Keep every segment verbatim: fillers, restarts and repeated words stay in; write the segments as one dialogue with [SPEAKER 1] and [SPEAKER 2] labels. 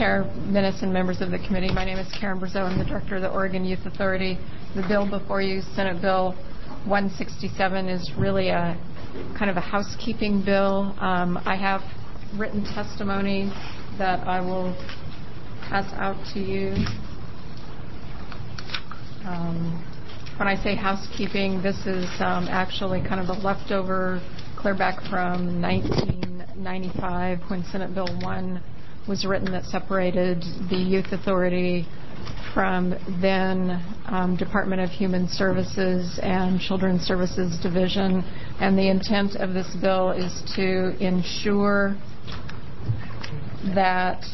[SPEAKER 1] Chair Minnis and members of the committee. My name is Karen Brazeau. I'm the Director of the Oregon Youth Authority. The bill before you, Senate Bill one sixty-seven, is really a kind of a housekeeping bill. Um, I have written testimony that I will pass out to you. Um, when I say housekeeping, this is um, actually kind of a leftover clear back from nineteen ninety-five when Senate Bill one was written that separated the Youth Authority from then um, Department of Human Services and Children's Services Division. And the intent of this bill is to ensure that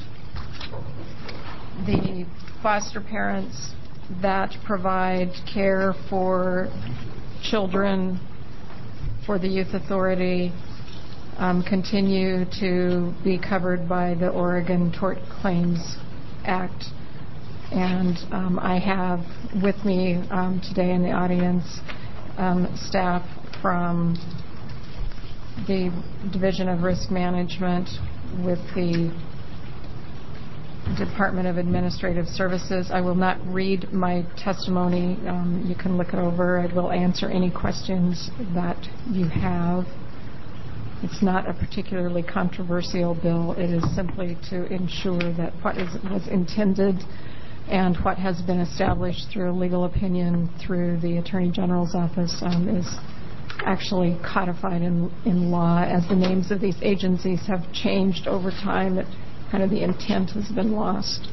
[SPEAKER 1] the foster parents that provide care for children for the Youth Authority um, continue to be covered by the Oregon Tort Claims Act. And um, I have with me um, today in the audience um, staff from the Division of Risk Management with the Department of Administrative Services. I will not read my testimony. Um, you can look it over. I will answer any questions that you have. It's not a particularly controversial bill. It is simply to ensure that what is, was intended and what has been established through legal opinion through the Attorney General's office um, is actually codified in, in law. As the names of these agencies have changed over time, it, kind of the intent has been lost.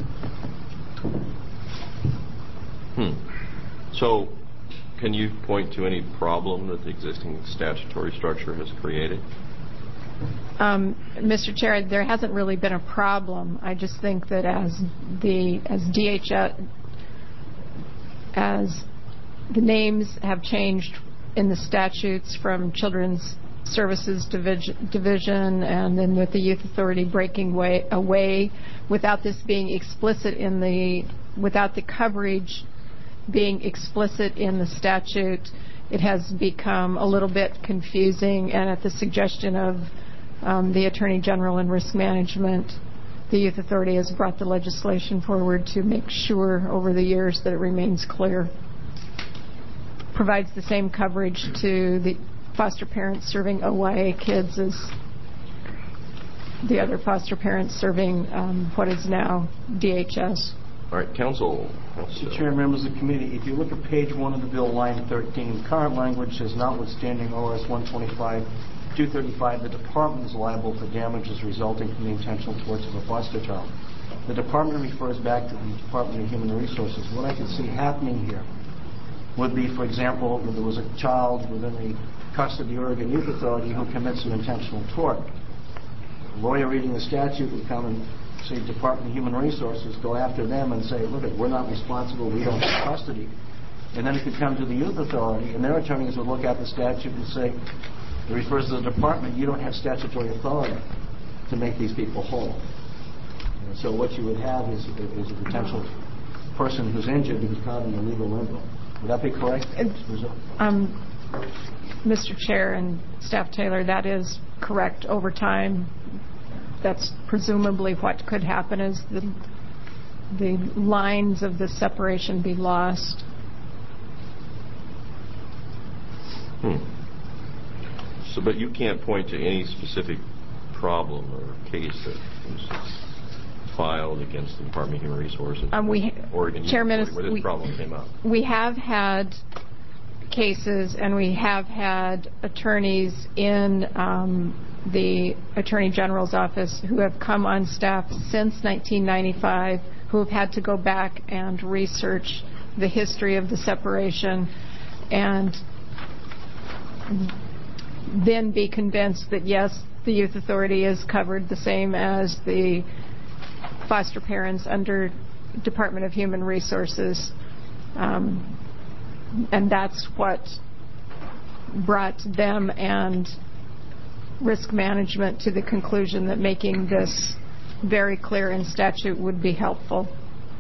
[SPEAKER 2] Hmm. So, can you point to any problem that the existing statutory structure has created?
[SPEAKER 1] Um, Mister Chair, there hasn't really been a problem. I just think that as the as D H S, as the names have changed in the statutes from Children's Services Division, division and then with the Youth Authority breaking way, away without this being explicit in the, without the coverage being explicit in the statute, it has become a little bit confusing, and at the suggestion of um, the Attorney General and Risk Management, the Youth Authority has brought the legislation forward to make sure over the years that it remains clear. Provides the same coverage to the foster parents serving O Y A kids as the other foster parents serving um, what is now D H S.
[SPEAKER 2] All right, Council.
[SPEAKER 3] Mister Chair, members of the committee, if you look at page one of the bill, line thirteen, current language says notwithstanding O R S one twenty-five two thirty-five, the department is liable for damages resulting from the intentional torts of a foster child. The department refers back to the Department of Human Resources. What I could see happening here would be, for example, if there was a child within the custody of the Oregon Youth Authority who commits an intentional tort. A lawyer reading the statute would come and say, Department of Human Resources, go after them and say, look, we're not responsible, we don't have custody. And then it could come to the Youth Authority, and their attorneys would look at the statute and say, it refers to the department, you don't have statutory authority to make these people whole. And so what you would have is, is a potential person who's injured who's caught in a legal limbo. Would that be correct?
[SPEAKER 1] Um, Mister Chair and Staff Taylor, that is correct. Over time, that's presumably what could happen is the, the lines of the separation be lost.
[SPEAKER 2] Hmm. So, but you can't point to any specific problem or case that was filed against the Department of Human Resources,
[SPEAKER 1] um, we,
[SPEAKER 2] Oregon
[SPEAKER 1] Chairman,
[SPEAKER 2] where this
[SPEAKER 1] we,
[SPEAKER 2] problem came up.
[SPEAKER 1] We have had cases, and we have had attorneys in um, the Attorney General's office who have come on staff since nineteen ninety-five who have had to go back and research the history of the separation and then be convinced that, yes, the Youth Authority is covered the same as the foster parents under Department of Human Resources. Um, and that's what brought them and risk management to the conclusion that making this very clear in statute would be helpful.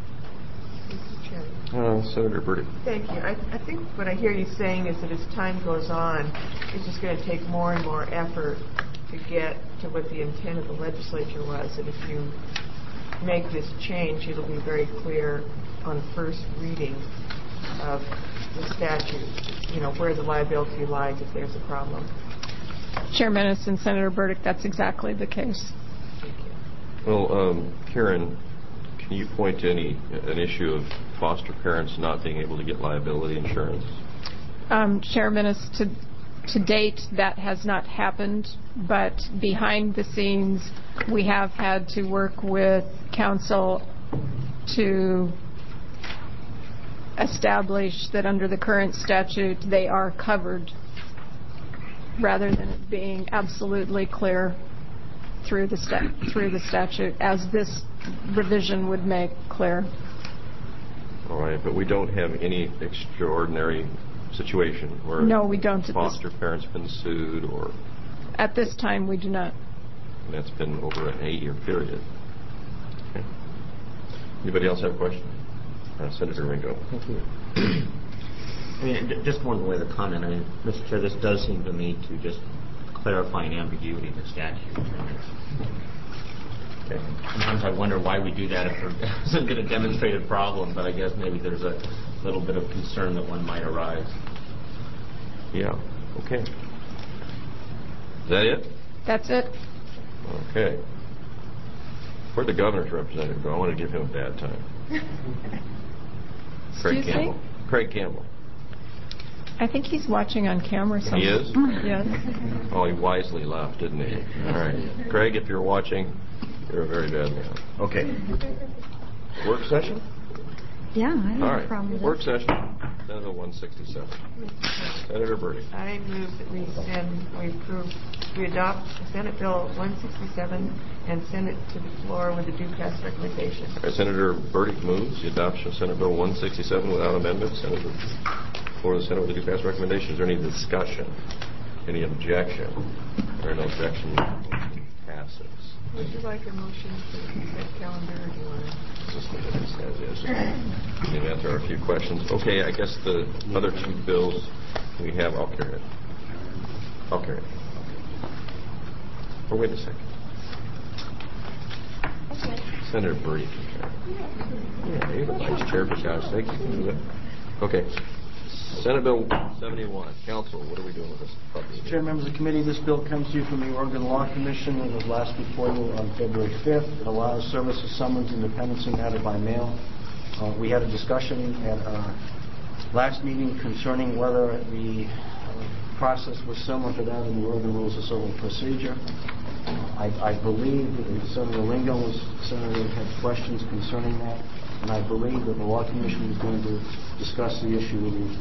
[SPEAKER 2] Uh, Senator Burdick.
[SPEAKER 4] Thank you. I, I think what I hear you saying is that as time goes on, it's just going to take more and more effort to get to what the intent of the legislature was. And if you make this change, it'll be very clear on first reading of the statute, you know, where the liability lies if there's a problem.
[SPEAKER 1] Chairman and Senator Burdick, that's exactly the case.
[SPEAKER 2] Well, um, Karen, can you point to any an issue of foster parents not being able to get liability insurance?
[SPEAKER 1] Um, Chairman, to, to date, that has not happened, but behind the scenes, we have had to work with counsel to establish that under the current statute, they are covered, rather than it being absolutely clear through the sta- through the statute, as this revision would make clear.
[SPEAKER 2] All right, but we don't have any extraordinary situation where
[SPEAKER 1] no, we don't.
[SPEAKER 2] Foster parents been sued, or
[SPEAKER 1] at this time we do not.
[SPEAKER 2] And that's been over an eight-year period. Okay. Anybody else have a question? Uh, Senator Ringo.
[SPEAKER 5] Thank you. I mean, just more in the way of the comment. I mean, Mister Chair, this does seem to me to just clarify an ambiguity in the statute. Okay. Sometimes I wonder why we do that if there hasn't been a demonstrated problem, but I guess maybe there's a little bit of concern that one might arise.
[SPEAKER 2] Yeah. Okay. Is that it?
[SPEAKER 1] That's it.
[SPEAKER 2] Okay. Where'd the governor's representative go? I want to give him a bad time. Craig
[SPEAKER 1] Excuse
[SPEAKER 2] Campbell.
[SPEAKER 1] me?
[SPEAKER 2] Craig Campbell.
[SPEAKER 1] I think he's watching on camera somewhere.
[SPEAKER 2] He is?
[SPEAKER 1] Yes.
[SPEAKER 2] Oh, he wisely left, didn't he? All right. Craig, if you're watching, you're a very bad man. Okay. Work session?
[SPEAKER 6] Yeah, I have
[SPEAKER 2] All
[SPEAKER 6] no
[SPEAKER 2] right.
[SPEAKER 6] problem with
[SPEAKER 2] Work
[SPEAKER 6] that.
[SPEAKER 2] session. Senator one sixty-seven. Senator Burdick.
[SPEAKER 4] I move that we send, we approve, we adopt Senate Bill one sixty-seven and send it to the floor with a due pass recommendation.
[SPEAKER 2] All right, Senator Burdick moves the adoption of Senate Bill one sixty-seven without amendment. Senator for the Senate with a due pass recommendation. Is there any discussion? Any objection? There are no objections. Passes.
[SPEAKER 4] Would you like a motion for the consent calendar, or do you want to?
[SPEAKER 2] Just leave it as is. And answer a few questions. Okay, I guess the other two bills we have, I'll carry it. I'll carry it. Oh, wait a second. Okay. Senator Burdick can carry it. Yeah, you're the vice chair, for God's sake. You can do it. Okay. Senate Bill seventy-one. Council, what are we doing with this puppy?
[SPEAKER 3] Chair, members of the committee, this bill comes to you from the Oregon Law Commission. It was last before you on February fifth. It allows service of summons and dependency matter by mail. Uh, we had a discussion at our last meeting concerning whether the uh, process was similar to that in the Oregon Rules of Civil Procedure. Uh, I, I believe that Senator Lingo was, Senator had questions concerning that, and I believe that the Law Commission is going to discuss the issue with you.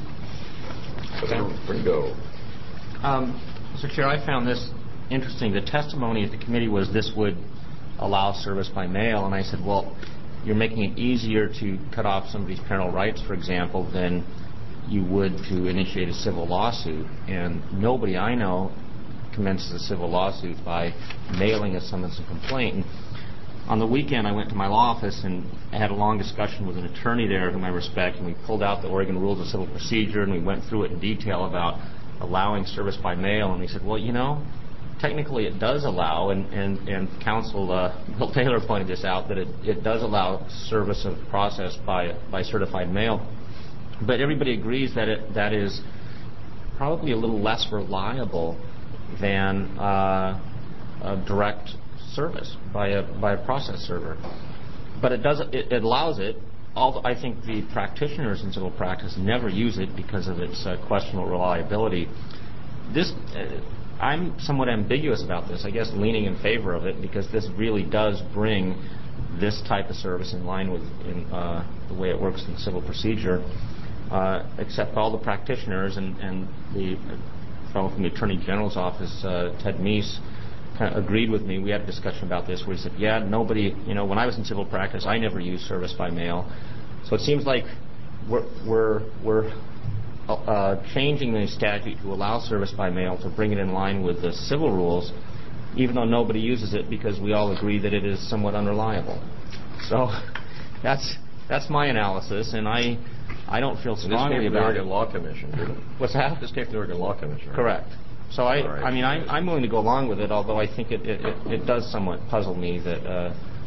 [SPEAKER 2] Ringo.
[SPEAKER 5] Um, Mister Chair, I found this interesting. The testimony at the committee was this would allow service by mail, and I said, well, you're making it easier to cut off somebody's parental rights, for example, than you would to initiate a civil lawsuit. And nobody I know commences a civil lawsuit by mailing a summons and complaint. And on the weekend, I went to my law office and I had a long discussion with an attorney there whom I respect, and we pulled out the Oregon Rules of Civil Procedure and we went through it in detail about allowing service by mail. And he said, well, you know, technically it does allow, and, and, and counsel uh, Bill Taylor pointed this out, that it, it does allow service of process by, by certified mail. But everybody agrees that it, that is probably a little less reliable than uh, a direct service by a by a process server. But it does it, it allows it. Although I think the practitioners in civil practice never use it because of its uh, questionable reliability. This uh, I'm somewhat ambiguous about this. I guess leaning in favor of it because this really does bring this type of service in line with in, uh, the way it works in civil procedure. Uh, except all the practitioners and, and the fellow from the Attorney General's office, uh, Ted Meese, kind of agreed with me. We had a discussion about this where he said, yeah, nobody, you know, when I was in civil practice, I never used service by mail. So it seems like we're, we're, we're uh, changing the statute to allow service by mail to bring it in line with the civil rules, even though nobody uses it because we all agree that it is somewhat unreliable. So that's that's my analysis, and I I don't feel strongly about it.
[SPEAKER 2] This came from the Oregon Law Commission, didn't it?
[SPEAKER 5] What's that?
[SPEAKER 2] This came from the Oregon Law Commission. Right?
[SPEAKER 5] Correct. So I,
[SPEAKER 2] right.
[SPEAKER 5] I mean, I, I'm willing to go along with it, although I think it, it, it, it does somewhat puzzle me that uh,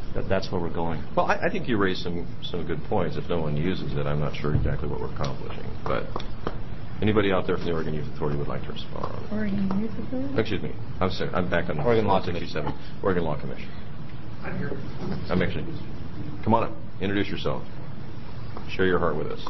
[SPEAKER 5] that that's where we're going.
[SPEAKER 2] Well, I, I think you raised some, some good points. If no one uses it, I'm not sure exactly what we're accomplishing. But anybody out there from the Oregon Youth Authority would like to respond?
[SPEAKER 1] Oregon Youth Authority?
[SPEAKER 2] Excuse me. I'm sorry. I'm back on
[SPEAKER 5] Oregon Law
[SPEAKER 2] one sixty-seven. Oregon Law Commission. I'm here. I'm actually. Come on up. Introduce yourself. Share your heart with us.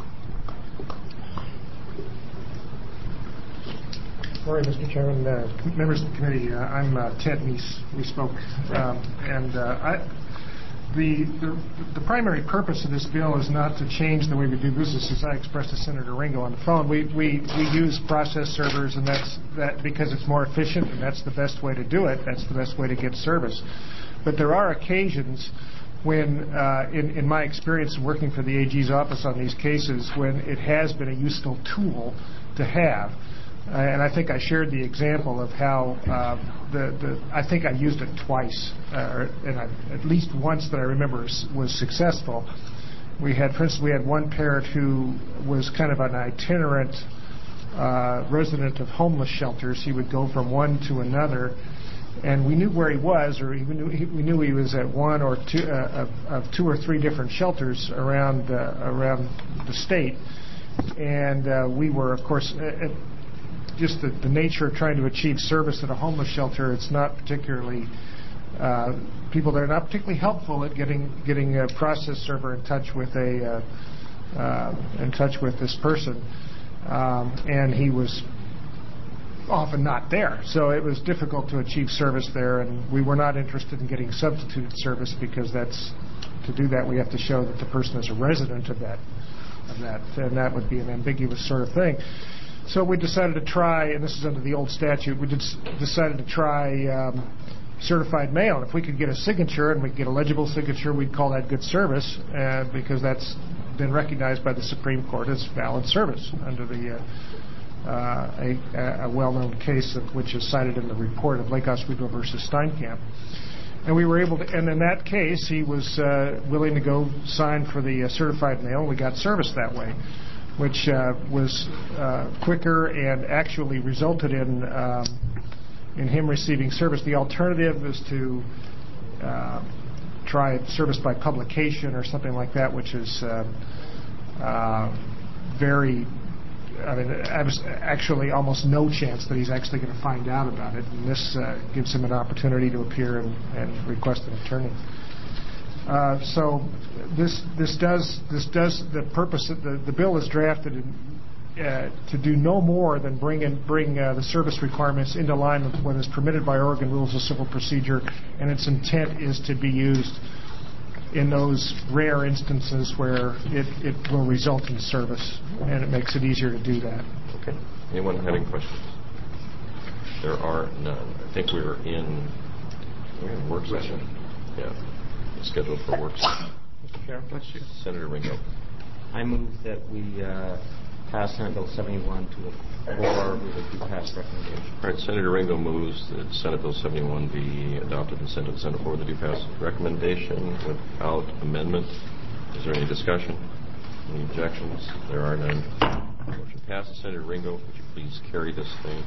[SPEAKER 6] Morning, Mister Chairman, uh, members of the committee. Uh, I'm uh, Ted Meese. We spoke, um, and uh, I, the, the the primary purpose of this bill is not to change the way we do business, as I expressed to Senator Ringo on the phone. We we, we use process servers, and that's that because it's more efficient, and that's the best way to do it. That's the best way to get service. But there are occasions when, uh, in, in my experience of working for the A G's office on these cases, when it has been a useful tool to have. Uh, and I think I shared the example of how uh, the, the I think I used it twice, uh, and I, at least once that I remember was, was successful. We had, for instance, we had one parent who was kind of an itinerant uh, resident of homeless shelters. He would go from one to another, and we knew where he was, or we knew he, we knew he was at one or two uh, of, of two or three different shelters around uh, around the state, and uh, we were, of course. Uh, just the, the nature of trying to achieve service at a homeless shelter, it's not particularly, uh, people that are not particularly helpful at getting getting a process server in touch with a, uh, uh, in touch with this person. Um, and he was often not there. So it was difficult to achieve service there, and we were not interested in getting substituted service because that's, to do that we have to show that the person is a resident of that, of that, and that would be an ambiguous sort of thing. So we decided to try, and this is under the old statute, we just decided to try um, certified mail. And if we could get a signature and we could get a legible signature, we'd call that good service uh, because that's been recognized by the Supreme Court as valid service under the uh, uh, a, a well-known case of, which is cited in the report of Lake Oswego versus Steinkamp. And we were able to, and in that case, he was uh, willing to go sign for the uh, certified mail, and we got service that way, which uh, was uh, quicker and actually resulted in um, in him receiving service. The alternative is to uh, try service by publication or something like that, which is uh, uh, very, I mean, actually almost no chance that he's actually going to find out about it. And this uh, gives him an opportunity to appear and, and request an attorney. Uh, so this this does this does the purpose of the the bill is drafted in, uh, to do no more than bring in bring uh, the service requirements into line with what is permitted by Oregon Rules of Civil Procedure, and its intent is to be used in those rare instances where it, it will result in service, and it makes it easier to do that.
[SPEAKER 2] Okay. Anyone having questions? There are none. I think we were in we're in work session. Yeah. Scheduled for work session.
[SPEAKER 5] Mister Chair,
[SPEAKER 2] Senator Ringo.
[SPEAKER 5] I move that we uh, pass Senate Bill seventy-one to a floor with a due pass recommendation.
[SPEAKER 2] All right. Senator Ringo moves that Senate Bill seventy-one be adopted and sent to the Senate floor with a due pass recommendation without amendment. Is there any discussion? Any objections? There are none. Motion passes. Senator Ringo, would you please carry this thing?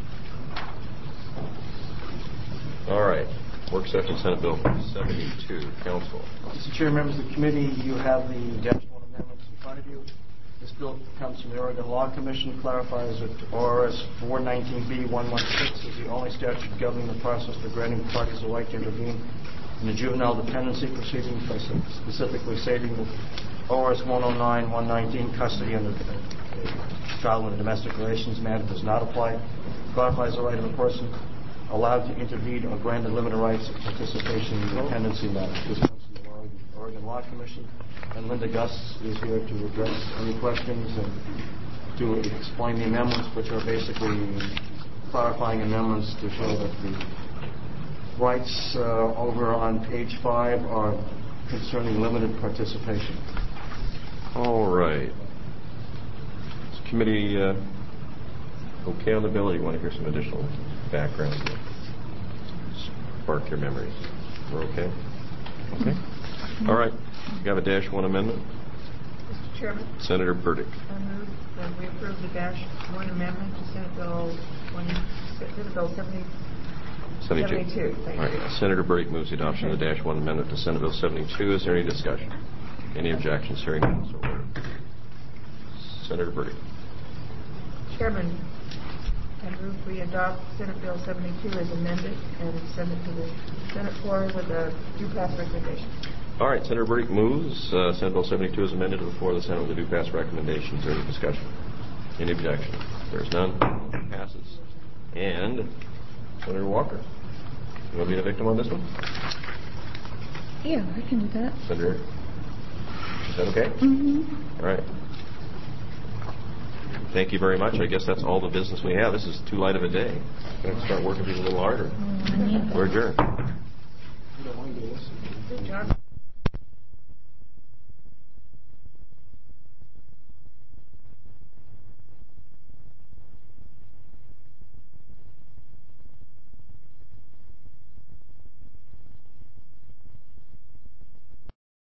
[SPEAKER 2] All right. Work session, Senate Bill seventy-two. Council.
[SPEAKER 3] Mister Chair, members of the committee, you have the dash one amendments in front of you. This bill comes from the Oregon Law Commission, clarifies that O R S four nineteen B one sixteen is the only statute governing the process for granting parties the right to intervene in a juvenile dependency proceeding, by specifically stating that O R S one oh nine one nineteen custody and the child in a domestic relations matter does not apply. Clarifies the right of a person allowed to intervene or granted limited rights of participation in the dependency matter. This comes from the Oregon Law Commission, and Linda Gus is here to address any questions and to explain the amendments, which are basically clarifying amendments to show that the rights uh, over on page five are concerning limited participation.
[SPEAKER 2] All right. Is committee uh, okay on the bill, or do you want to hear some additional background? Spark your memories. We're okay? Okay. All right. You have a dash one amendment?
[SPEAKER 4] Mister Chairman.
[SPEAKER 2] Senator Burdick.
[SPEAKER 4] I move that we approve the dash one amendment to Senate Bill twenty, Senate Bill seventy,
[SPEAKER 2] seventy-two.
[SPEAKER 4] seventy-two, thank
[SPEAKER 2] All
[SPEAKER 4] you.
[SPEAKER 2] right. Senator Burdick moves the adoption of the dash one amendment to Senate Bill seventy-two. Is there any discussion? Any objections? Hearing none, so ordered. Senator Burdick.
[SPEAKER 4] Chairman, I move we adopt Senate Bill seventy-two as amended and send it to the Senate floor with a due pass recommendation.
[SPEAKER 2] All right. Senator Burdick moves uh, Senate Bill seventy-two is amended to the floor of the Senate with a due pass recommendation. Is there any discussion? Any objection? There is none. Motion passes. And Senator Walker, you want to be the victim on this one?
[SPEAKER 1] Yeah, I can do that.
[SPEAKER 2] Senator, is that okay?
[SPEAKER 1] Mm-hmm.
[SPEAKER 2] All right. Thank you very much. I guess that's all the business we have. This is too light of a day. We're going to start working people a little harder.
[SPEAKER 1] I need that.
[SPEAKER 2] We're adjourned.
[SPEAKER 4] Good job.